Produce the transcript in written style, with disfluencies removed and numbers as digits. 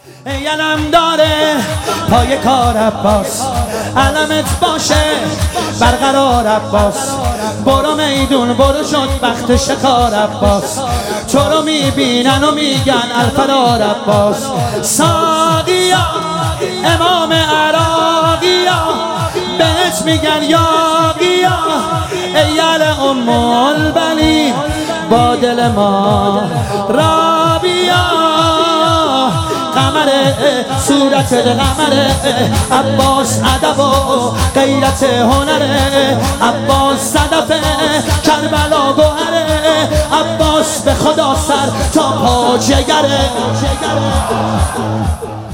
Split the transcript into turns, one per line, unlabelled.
علم داره پای کار عباس، علمت باشه برقرار عباس. برو میدون برو شد وقت شکار عباس، تو رو میبینن و میگن الفرار عباس. ساقیا امام عراقیا بهت میگن یاقیا، ایال ام البنین با دل ما رابیا. قمره صورت قمره عباس، ادب و غیرت هنره عباس، صدف کربلا گوهره عباس، به خدا سر تا پا جگره.